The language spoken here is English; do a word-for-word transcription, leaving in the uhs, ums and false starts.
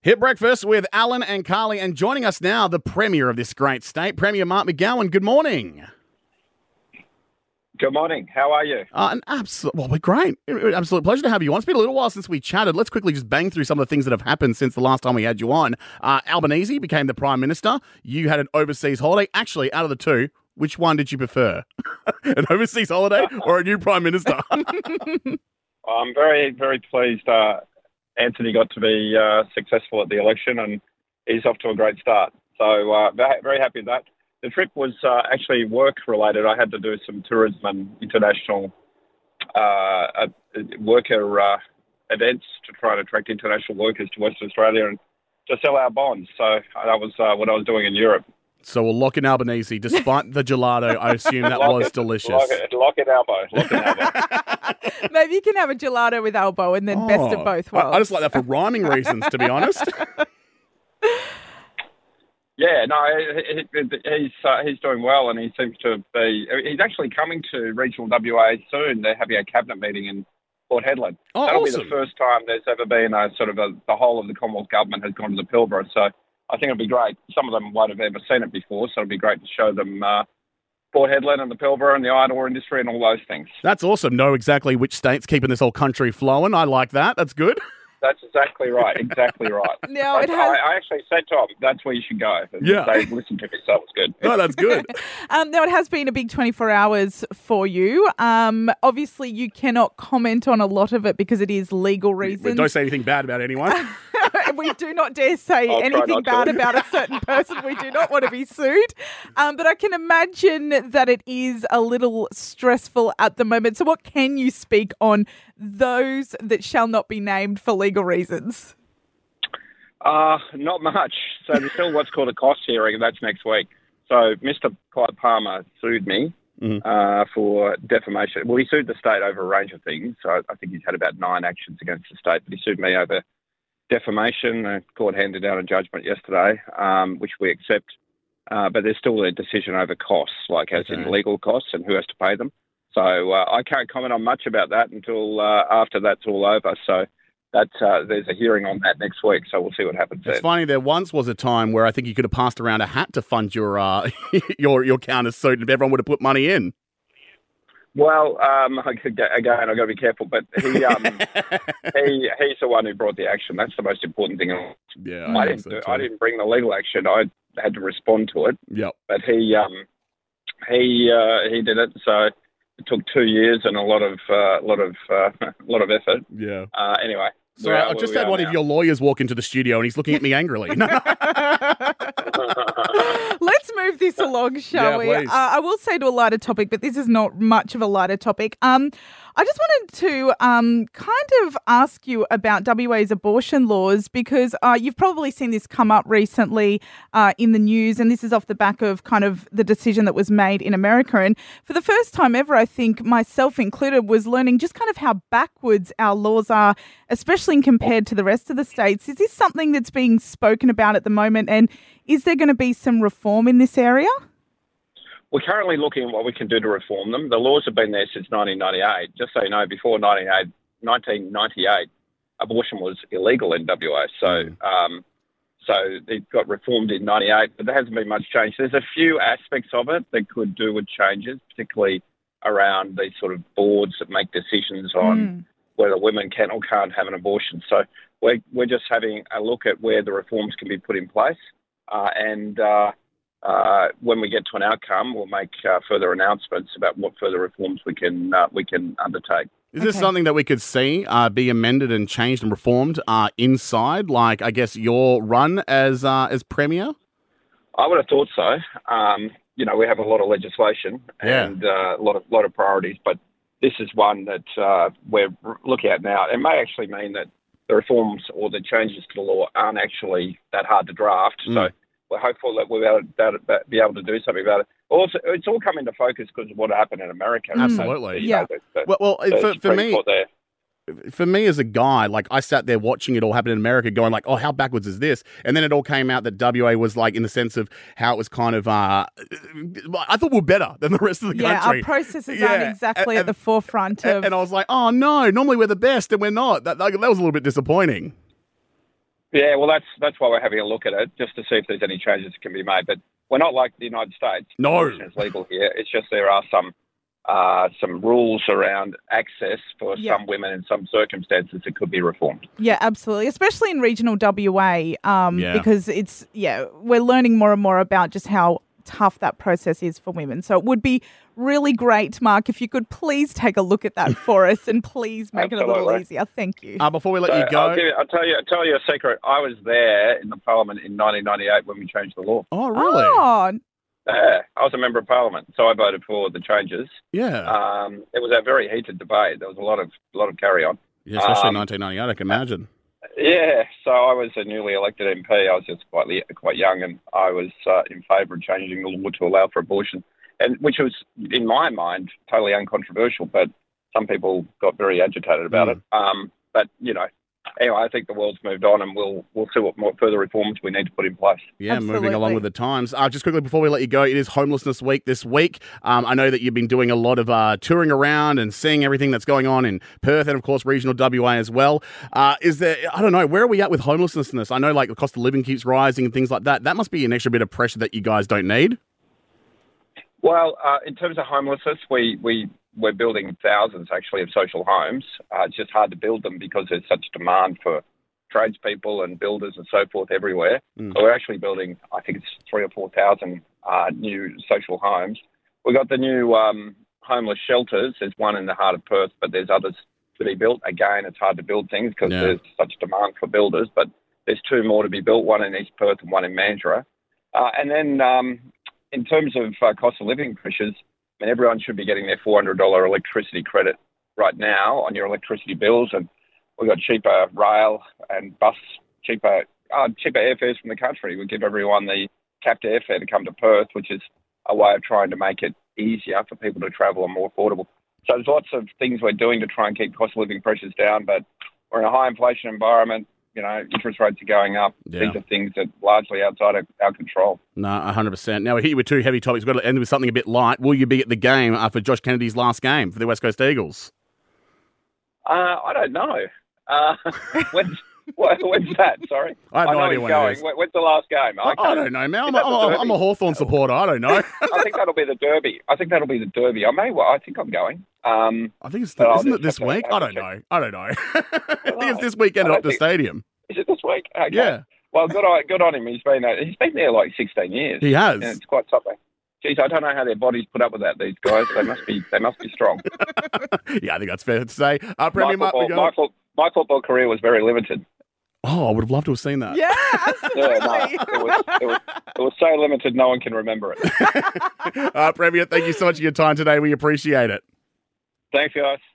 Hit Breakfast with Alan and Carly, and joining us now, the Premier of this great state, Premier Mark McGowan. Good morning. Good morning. How are you? Uh, an absolute, well, we're great. An absolute pleasure to have you on. It's been a little while since we chatted. Let's quickly just bang through some of the things that have happened since the last time we had you on. Uh, Albanese became the Prime Minister. You had an overseas holiday. Actually, out of the two, which one did you prefer? An overseas holiday or a new Prime Minister? I'm very, very pleased uh, Anthony got to be uh, successful at the election, and he's off to a great start. So uh, very, very happy with that. The trip was uh, actually work-related. I had to do some tourism and international uh, worker uh, events to try and attract international workers to Western Australia and to sell our bonds. So that was uh, what I was doing in Europe. So we'll lock in Albanese, despite the gelato. I assume that lock was it, delicious. Lock it, lock it elbow. Lock it elbow. Maybe you can have a gelato with elbow and then Oh, best of both worlds. I, I just like that for rhyming reasons, to be honest. Yeah, no, he, he, he's uh, he's doing well, and he seems to be. He's actually coming to regional W A soon. They're having a cabinet meeting in Port Hedland. Oh, That'll awesome. be the first time there's ever been a sort of a, the whole of the Commonwealth government has gone to the Pilbara. So I think it'll be great. Some of them won't have ever seen it before, so it'll be great to show them uh, Port Hedland and the Pilbara and the iron ore industry and all those things. That's awesome. Know exactly which state's keeping this whole country flowing. I like that. That's good. That's exactly right. Exactly right. Now, it I, has- I actually said to him, that's where you should go. And Yeah. They listened to me, so it was good. No, that's good. Um, now, it has been a big twenty-four hours for you. Um, obviously, you cannot comment on a lot of it because it is legal reasons. Don't say anything bad about anyone. We do not dare say I'll try anything not to. bad about a certain person. We do not want to be sued. Um, but I can imagine that it is a little stressful at the moment. So what can you speak on those that shall not be named for legal reasons? Uh, not much. So there's still what's called a cost hearing, and that's next week. So Mister Clyde Palmer sued me Mhm. uh, for defamation. Well, he sued the state over a range of things. So I think he's had about nine actions against the state, but he sued me over defamation. The court handed down a judgment yesterday, um, which we accept. Uh, but there's still a decision over costs, like as Okay. in legal costs and who has to pay them. So uh, I can't comment on much about that until uh, after that's all over. So that uh, there's a hearing on that next week. So we'll see what happens It's then. funny. There once was a time where I think you could have passed around a hat to fund your uh, your your counter suit, and everyone would have put money in. Well, um, again, I've got to be careful, but he um, he he's the one who brought the action. That's the most important thing. Yeah, I, I, think didn't so do, too. I didn't bring the legal action. I had to respond to it, Yep. but he um, he uh, he did it. So it took two years and a lot of uh, lot of uh, lot of effort. Yeah. Uh, anyway. So we are I've where just we had are one now. of your lawyers walk into the studio, and he's looking at me angrily. No, no. Let's move this along, shall Yeah, we? please. Uh, I will say to a lighter topic, but this is not much of a lighter topic. Um, I just wanted to um, kind of ask you about W A's abortion laws because uh, you've probably seen this come up recently uh, in the news, and this is off the back of kind of the decision that was made in America. And for the first time ever, I think, myself included, was learning just kind of how backwards our laws are, especially compared to the rest of the states. Is this something that's being spoken about at the moment, and is there going to be some reform in this area? We're currently looking at what we can do to reform them. The laws have been there since nineteen ninety-eight. Just so you know, before nineteen ninety-eight, abortion was illegal in W A. So, um, so it got reformed in ninety-eight, but there hasn't been much change. There's a few aspects of it that could do with changes, particularly around these sort of boards that make decisions on Mm. whether women can or can't have an abortion. So we're, we're just having a look at where the reforms can be put in place. Uh, and uh, uh, when we get to an outcome, we'll make uh, further announcements about what further reforms we can uh, we can undertake. Is this Okay. something that we could see uh, be amended and changed and reformed uh, inside, like, I guess, your run as uh, as Premier? I would have thought so. Um, you know, we have a lot of legislation Yeah. and uh, a lot of lot of priorities, but this is one that uh, we're looking at now. It may actually mean that the reforms or the changes to the law aren't actually that hard to draft. Mm. So we're hopeful that we'll be able, to, be able to do something about it. Also, it's all come into focus because of what happened in America. Absolutely. You Yeah. know, the- the- Well, well the for, for Supreme me, Court there. for me as a guy, like, I sat there watching it all happen in America going like, oh, how backwards is this? And then it all came out that W A was like, in the sense of how it was kind of, uh, I thought we were better than the rest of the Yeah, country. our processes Yeah, aren't exactly and- at the forefront of... And, and I was like, oh no, normally we're the best and we're not. That, that, that was a little bit disappointing. Yeah, well, that's that's why we're having a look at it, just to see if there's any changes that can be made. But we're not like the United States. No. Abortion is legal here. It's just there are some uh, some rules around access for Yeah. some women in some circumstances that could be reformed. Yeah, absolutely. Especially in regional W A, um, Yeah. because it's, yeah, we're learning more and more about just how tough that process is for women. So it would be really great, Mark, if you could please take a look at that for us and please make it a little Absolutely. easier. Thank you. Uh, before we let So you go. I'll, give you, I'll tell you, I'll tell you a secret. I was there in the Parliament in nineteen ninety-eight when we changed the law. Oh, really? Oh, Yeah, I was a member of Parliament, so I voted for the changes. Yeah. Um, it was a very heated debate. There was a lot of a lot of carry on. yeah, especially in um, nineteen ninety-eight, I can imagine. Yeah, so I was a newly elected M P. I was just quite li- quite young, and I was uh, in favour of changing the law to allow for abortion, and which was, in my mind, totally uncontroversial. But some people got very agitated about Mm. it. Um, but you know, anyway, I think the world's moved on, and we'll we'll see what more further reforms we need to put in place. Yeah, moving Absolutely. along with the times. Uh, just quickly before we let you go, it is Homelessness Week this week. Um, I know that you've been doing a lot of uh, touring around and seeing everything that's going on in Perth and, of course, regional W A as well. Uh, is there, I don't know, where are we at with homelessness? I know, like, the cost of living keeps rising and things like that. That must be an extra bit of pressure that you guys don't need. Well, uh, in terms of homelessness, we, we, we're building thousands, actually, of social homes. Uh, it's just hard to build them because there's such demand for tradespeople and builders and so forth everywhere. Mm. So we're actually building, I think it's three or four thousand uh, new social homes. We've got the new um, homeless shelters. There's one in the heart of Perth, but there's others to be built. Again, it's hard to build things because Yeah. there's such demand for builders, but there's two more to be built, one in East Perth and one in Mandurah. Uh, and then um, in terms of uh, cost of living pressures, I mean, everyone should be getting their four hundred dollars electricity credit right now on your electricity bills, and we've got cheaper rail and bus, cheaper uh, cheaper airfares from the country. We give everyone the capped airfare to come to Perth, which is a way of trying to make it easier for people to travel and more affordable. So there's lots of things we're doing to try and keep cost of living pressures down, but we're in a high inflation environment. You know, interest rates are going up. Yeah. These are things that are largely outside of our control. No, one hundred percent. Now, we're here with two heavy topics. We've got to end with something a bit light. Will you be at the game uh, for Josh Kennedy's last game for the West Coast Eagles? Uh, I don't know. Uh, when's, what, when's that? Sorry. I have no know idea he's when it going. is. When- When's the last game? I, I Okay. don't know, man. I'm, Is that I'm, the I'm, Derby? I'm a Hawthorn supporter. I don't know. I think that'll be the Derby. I think that'll be the Derby. I may. Well, I think I'm going. Um, I think it's But I'll isn't it just this have to- week? have I to don't check. know. I don't know. I think it's this I weekend don't at the think- stadium. is it this week? Okay. Yeah, Well, good on, good on him. He's been uh, he's been there like sixteen years. he has. And it's quite something. Geez, I don't know how their bodies put up with that. These guys, they must be they must be strong. Yeah, I think that's fair to say. Uh, My Premier Mark, football, we my, go. foot, my football career was very limited. Oh, I would have loved to have seen that. yeah, Yeah, no, absolutely. it was, it was it was so limited, no one can remember it. uh, Premier, thank you so much for your time today. We appreciate it. Thanks, guys.